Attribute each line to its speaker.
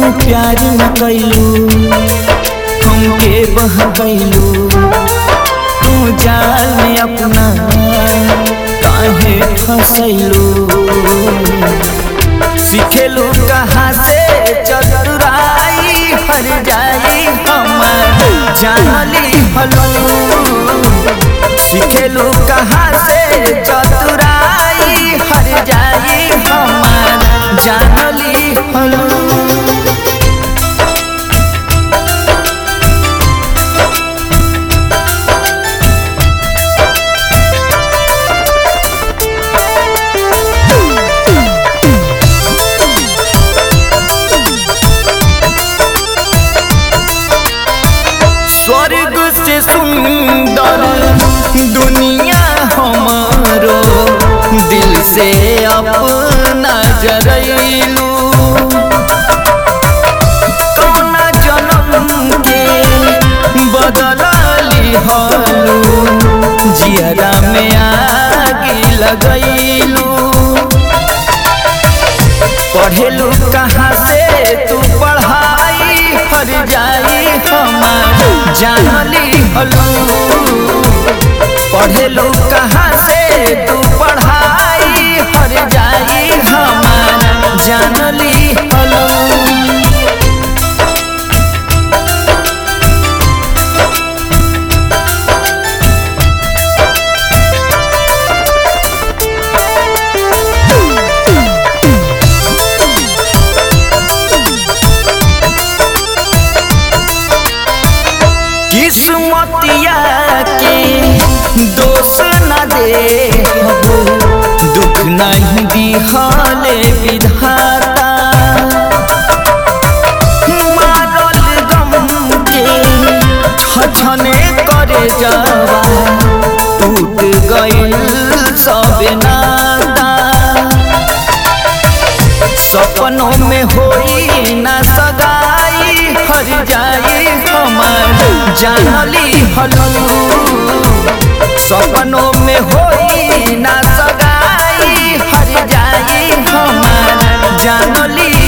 Speaker 1: प्यार न कैलू हमके बह गईलू तू जाल में अपना काहे फसैलू सीखेलू कहाँ से चतुराई हर जाई हमार जानली हलो सीखेलू कहाँ से चतुराई हर जाई हमार जानली हलो स्वर्ग से सुंदर दुनिया हमारो दिल से अपना जरैलू कौना जन्म के बदलली हलू जियरा में आगी लगैलू पढ़ेलू कहाँ से तू पढ़ाई हर जाई हमार जानली हलो पढ़ेलू कहाँ से तू पढ़ाई हर जाई हमार जानली हलो किस्मतिया के दोष न दे दुख नहीं दिहले विधाता मारल गम के छछने करे जवा टूट गइल सब नाता सपनों में होई ना सगाई हर जाई हमार जानली हलो सपनों में होई ना सगाई हर जाई हमार जानली